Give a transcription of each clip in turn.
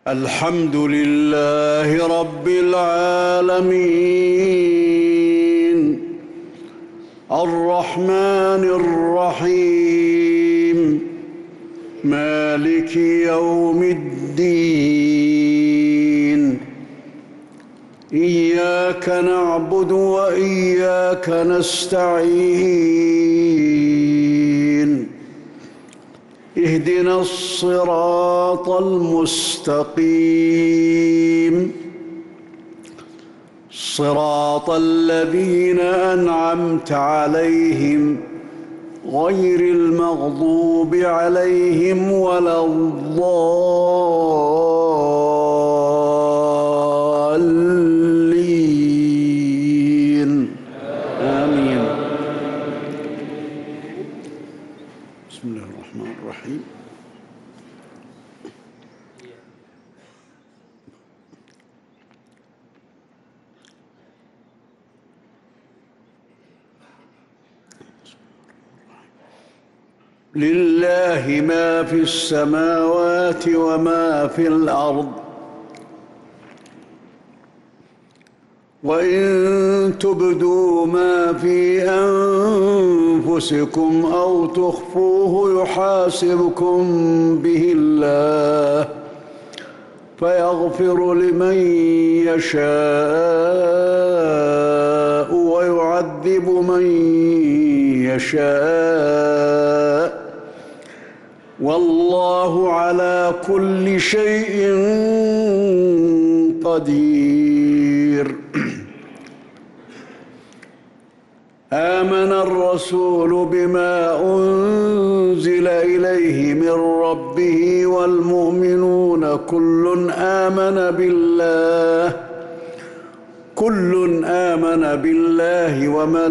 الحمد لله رب العالمين الرحمن الرحيم مالك يوم الدين إياك نعبد وإياك نستعين اهدنا الصراط المستقيم صراط الذين أنعمت عليهم غير المغضوب عليهم ولا الضالين آمين. بسم الله الرحمن الرحيم. لله ما في السماوات وما في الأرض وإن تبدوا ما في أنفسكم أو تخفوه يحاسبكم به الله فيغفر لمن يشاء ويعذب من يشاء والله على كل شيء قدير. آمن الرسول بما أنزل إليه من ربه والمؤمنون كل آمن بالله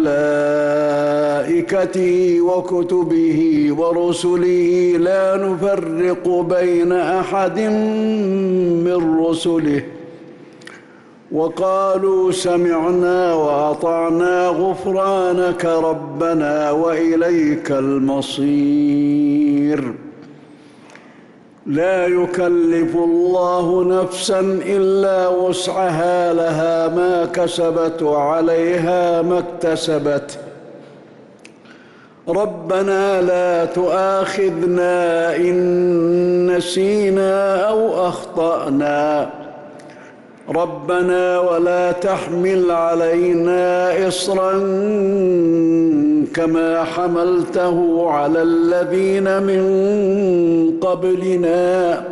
وملائكته وكتبه ورسله لا نفرق بين أحد من رسله وقالوا سمعنا وأطعنا غفرانك ربنا وإليك المصير. لا يكلف الله نفسا إلا وسعها لها ما كسبت وعليها ما اكتسبت ربنا لا تؤاخذنا إن نسينا أو أخطأنا ربنا ولا تحمل علينا إصرا كما حملته على الذين من قبلنا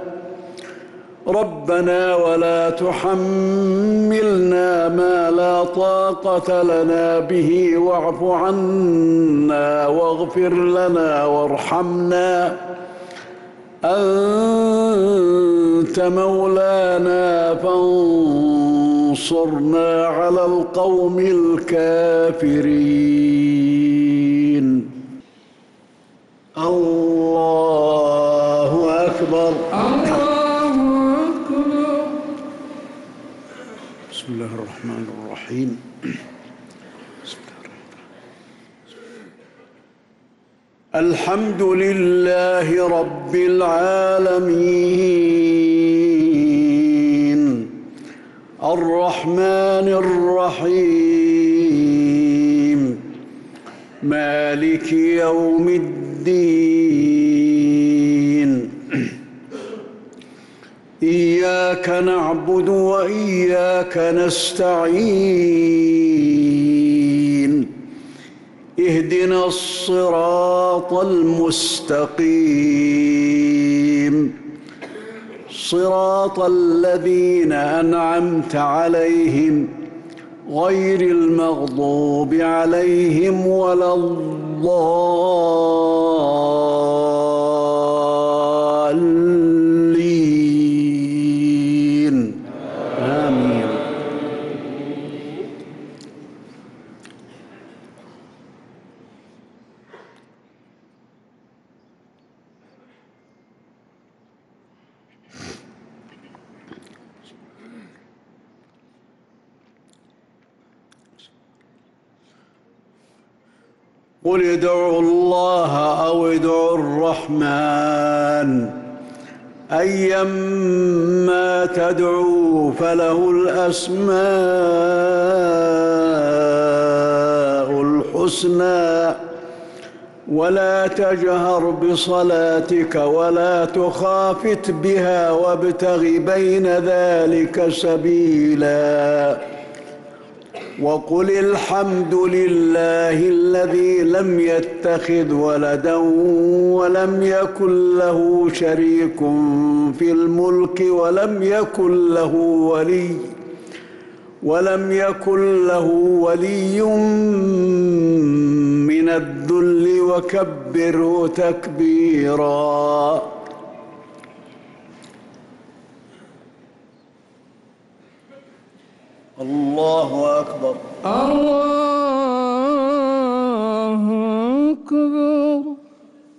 ربنا ولا تحملنا ما لا طاقة لنا به واعف عنا واغفر لنا وارحمنا أنت مولانا فانصرنا على القوم الكافرين. الله أكبر. الله أكبر. بسم الله الرحمن الرحيم. الحمد لله رب العالمين الرحمن الرحيم مالك يوم الدين إياك نعبد وإياك نستعين اهدنا الصراط المستقيم صراط الذين أنعمت عليهم غير المغضوب عليهم ولا الضالين آمين. قل ادعوا الله أو ادعوا الرحمن أيما تدعوا فله الأسماء الحسنى ولا تجهر بصلاتك ولا تخافت بها وابتغ بين ذلك سبيلا وقل الحمد لله الذي لم يتخذ ولدا ولم يكن له شريك في الملك ولم يكن له ولي من الذل وكبره تكبيرا. الله أكبر. الله أكبر.